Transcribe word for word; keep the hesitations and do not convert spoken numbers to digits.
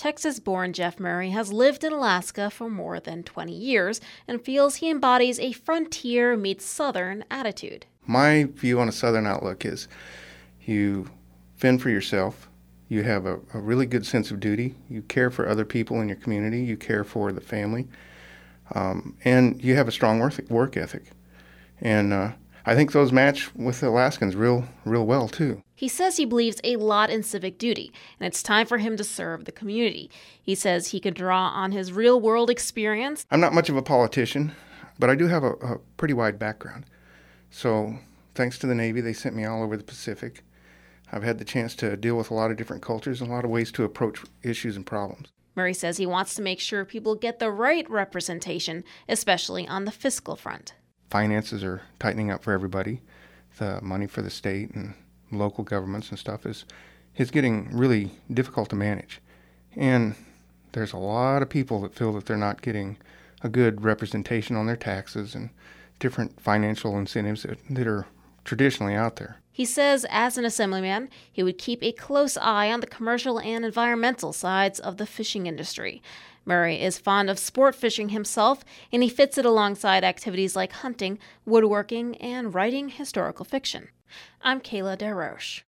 Texas-born Jeff Murray has lived in Alaska for more than twenty years and feels he embodies a frontier meets southern attitude. My view on a southern outlook is you fend for yourself, you have a, a really good sense of duty, you care for other people in your community, you care for the family, um, and you have a strong work, work ethic. And uh, I think those match with the Alaskans real, real well, too. He says he believes a lot in civic duty, and it's time for him to serve the community. He says he can draw on his real-world experience. I'm not much of a politician, but I do have a, a pretty wide background. So thanks to the Navy, they sent me all over the Pacific. I've had the chance to deal with a lot of different cultures and a lot of ways to approach issues and problems. Murray says he wants to make sure people get the right representation, especially on the fiscal front. Finances are tightening up for everybody. The money for the state and local governments and stuff is is getting really difficult to manage. And there's a lot of people that feel that they're not getting a good representation on their taxes and different financial incentives that, that are traditionally out there. He says as an assemblyman, he would keep a close eye on the commercial and environmental sides of the fishing industry. Murray is fond of sport fishing himself, and he fits it alongside activities like hunting, woodworking, and writing historical fiction. I'm Kayla DesRoches.